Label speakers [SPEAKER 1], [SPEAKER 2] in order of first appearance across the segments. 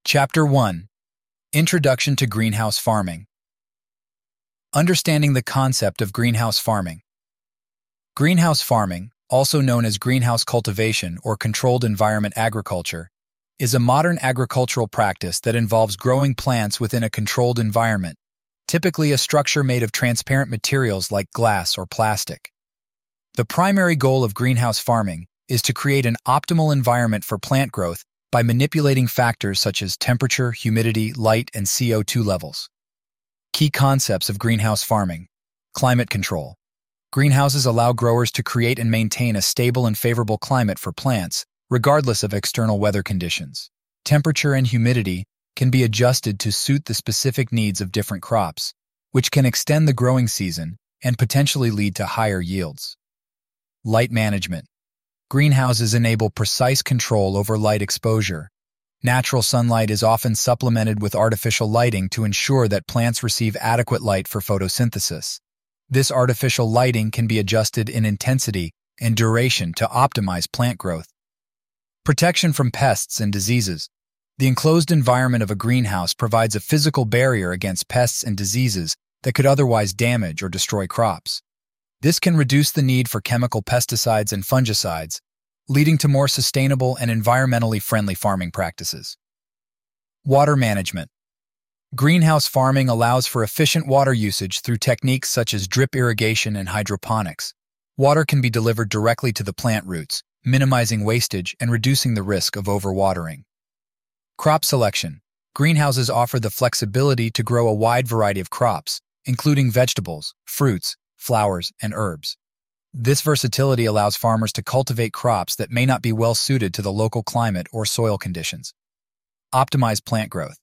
[SPEAKER 1] Chapter 1. Introduction to Greenhouse Farming. Understanding the concept of greenhouse farming. Greenhouse farming, also known as greenhouse cultivation or controlled environment agriculture, is a modern agricultural practice that involves growing plants within a controlled environment, typically a structure made of transparent materials like glass or plastic. The primary goal of greenhouse farming is to create an optimal environment for plant growth by manipulating factors such as temperature, humidity, light, and CO2 levels. Key concepts of greenhouse farming. Climate control. Greenhouses allow growers to create and maintain a stable and favorable climate for plants, regardless of external weather conditions. Temperature and humidity can be adjusted to suit the specific needs of different crops, which can extend the growing season and potentially lead to higher yields. Light management. Greenhouses enable precise control over light exposure. Natural sunlight is often supplemented with artificial lighting to ensure that plants receive adequate light for photosynthesis. This artificial lighting can be adjusted in intensity and duration to optimize plant growth. Protection from pests and diseases. The enclosed environment of a greenhouse provides a physical barrier against pests and diseases that could otherwise damage or destroy crops. This can reduce the need for chemical pesticides and fungicides, leading to more sustainable and environmentally friendly farming practices. Water management. Greenhouse farming allows for efficient water usage through techniques such as drip irrigation and hydroponics. Water can be delivered directly to the plant roots, minimizing wastage and reducing the risk of overwatering. Crop selection. Greenhouses offer the flexibility to grow a wide variety of crops, including vegetables, fruits, flowers, and herbs. This versatility allows farmers to cultivate crops that may not be well suited to the local climate or soil conditions. Optimize plant growth.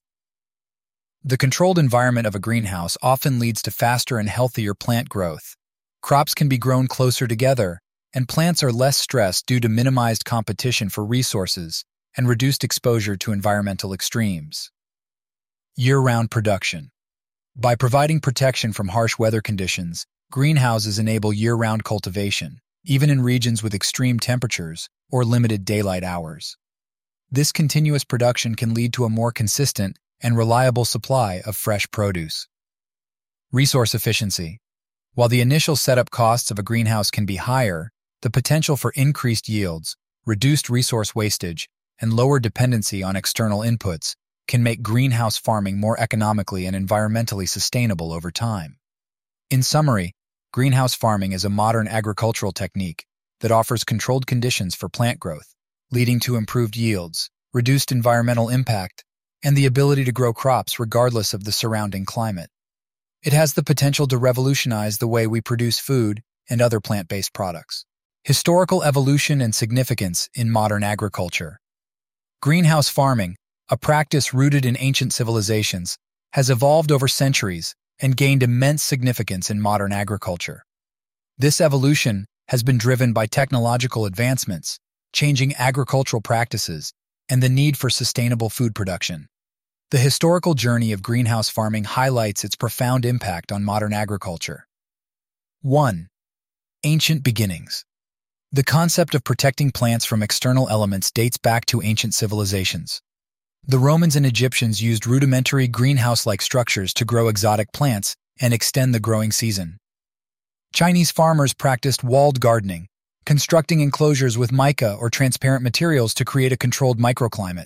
[SPEAKER 1] The controlled environment of a greenhouse often leads to faster and healthier plant growth. Crops can be grown closer together, and plants are less stressed due to minimized competition for resources and reduced exposure to environmental extremes. Year-round production. By providing protection from harsh weather conditions, greenhouses enable year-round cultivation, even in regions with extreme temperatures or limited daylight hours. This continuous production can lead to a more consistent and reliable supply of fresh produce. Resource efficiency. While the initial setup costs of a greenhouse can be higher, the potential for increased yields, reduced resource wastage, and lower dependency on external inputs can make greenhouse farming more economically and environmentally sustainable over time. In summary, greenhouse farming is a modern agricultural technique that offers controlled conditions for plant growth, leading to improved yields, reduced environmental impact, and the ability to grow crops regardless of the surrounding climate. It has the potential to revolutionize the way we produce food and other plant-based products. Historical evolution and significance in modern agriculture. Greenhouse farming, a practice rooted in ancient civilizations, has evolved over centuries and gained immense significance in modern agriculture. This evolution has been driven by technological advancements, changing agricultural practices, and the need for sustainable food production. The historical journey of greenhouse farming highlights its profound impact on modern agriculture. 1. Ancient beginnings. The concept of protecting plants from external elements dates back to ancient civilizations. The Romans and Egyptians used rudimentary greenhouse-like structures to grow exotic plants and extend the growing season. Chinese farmers practiced walled gardening, constructing enclosures with mica or transparent materials to create a controlled microclimate.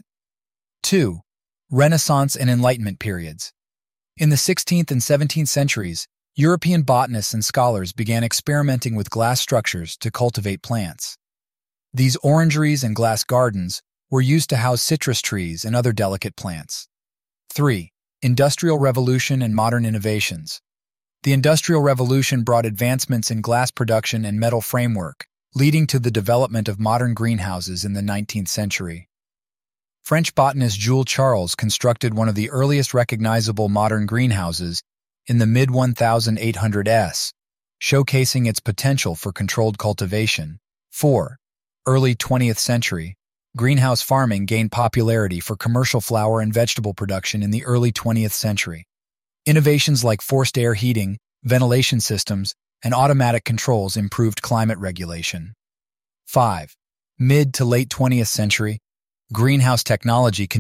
[SPEAKER 1] 2. Renaissance and Enlightenment periods. In the 16th and 17th centuries, European botanists and scholars began experimenting with glass structures to cultivate plants. These orangeries and glass gardens were used to house citrus trees and other delicate plants. 3. Industrial Revolution and modern innovations. The Industrial Revolution brought advancements in glass production and metal framework, leading to the development of modern greenhouses in the 19th century. French botanist Jules Charles constructed one of the earliest recognizable modern greenhouses in the mid-1800s, showcasing its potential for controlled cultivation. 4. Early 20th century. Greenhouse farming gained popularity for commercial flower and vegetable production in the early 20th century. Innovations like forced air heating, ventilation systems, and automatic controls improved climate regulation. 5. Mid to late 20th century, greenhouse technology